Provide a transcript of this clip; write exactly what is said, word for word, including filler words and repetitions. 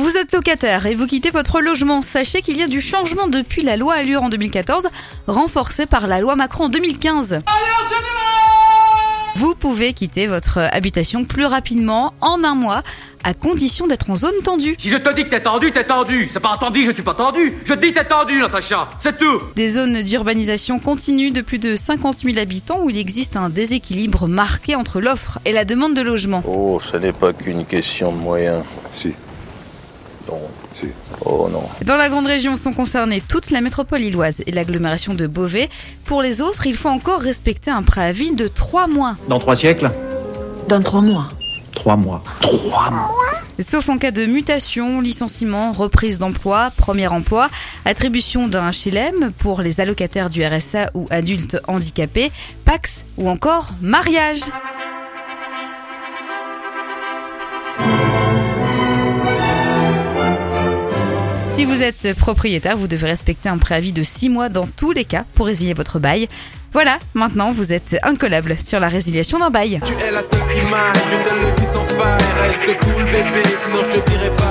Vous êtes locataire et vous quittez votre logement. Sachez qu'il y a du changement depuis la loi Allure en deux mille quatorze, renforcée par la loi Macron en deux mille quinze. Vous pouvez quitter votre habitation plus rapidement, en un mois, à condition d'être en zone tendue. Si je te dis que t'es tendu, t'es tendu. C'est pas entendu, je suis pas tendu. Je te dis t'es tendu, Natacha. C'est tout. Des zones d'urbanisation continue de plus de cinquante mille habitants où il existe un déséquilibre marqué entre l'offre et la demande de logement. Oh, ce n'est pas qu'une question de moyens. Si. Non. Si. Oh non. Dans la grande région sont concernées toute la métropole lilloise et l'agglomération de Beauvais. Pour les autres, il faut encore respecter un préavis de trois mois. Dans trois siècles ? Dans trois mois. Trois mois. Trois mois. Sauf en cas de mutation, licenciement, reprise d'emploi, premier emploi, attribution d'un H L M pour les allocataires du R S A ou adultes handicapés, P A X ou encore mariage. Si vous êtes propriétaire, vous devez respecter un préavis de six mois dans tous les cas pour résilier votre bail. Voilà, maintenant vous êtes incollable sur la résiliation d'un bail. Tu es la seule image, je te le dis sans faille, reste cool bébé, sinon je te dirai pas.